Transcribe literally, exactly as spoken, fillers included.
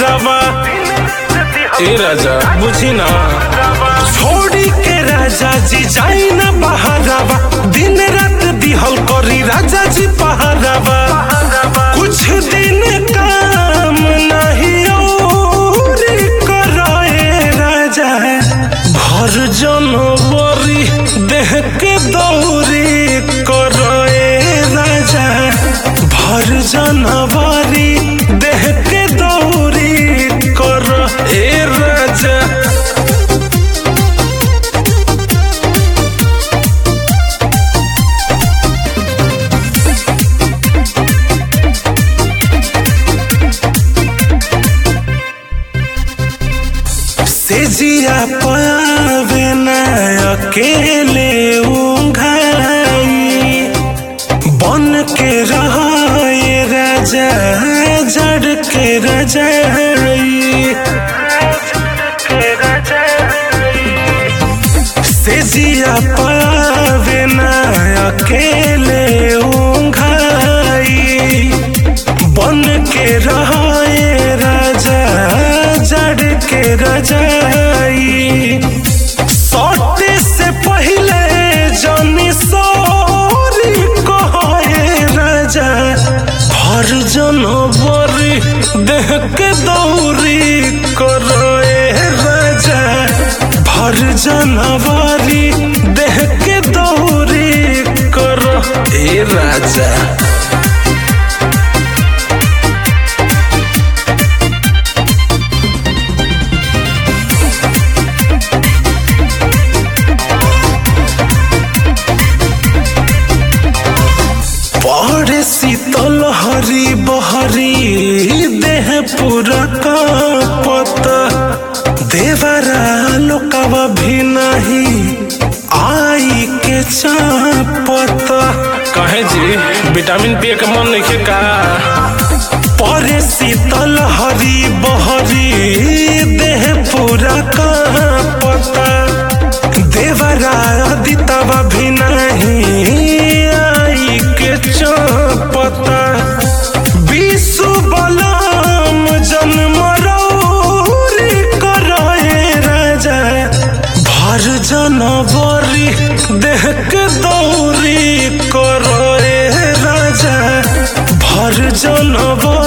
पहरावा ए राजा बुझी ना छोड़ी के राजा जी जाई ना बहरावा दिन रात दिहल करी राजा जी पहरावा कुछ दिन काम नहीं और कराए राजा भर जनवरी देह के दौरी कराए राजा भर जनवरी देह के दौरी कर ए राजा से जिया पावे ना अकेले उंघाई बन के रहाए राजा जड़ के रजाई से जिया पावे ना अकेले उंघाई बन के रहाए राजा जड़ के रजाई सौटे से पहले जानी सॉरी कहे राजा भर जनवरी देह के दौरी करे राजा भर जनवरी देह के दौरी कर ए राजा बड़े शीतल हरी बहरी देह पूरा कांपत देवरा लोकवा भी नहीं आई के चापत कहे जी विटामिन पिए के मन नहीं का बड़े शीतल हरी बहरी देह पूरा कांपत देवरा दितवा भी नहीं पता विश्व बलम जन्म रौरी कराए राजा भर जनवरी देह के दौरी कराए राजा भर जनवरी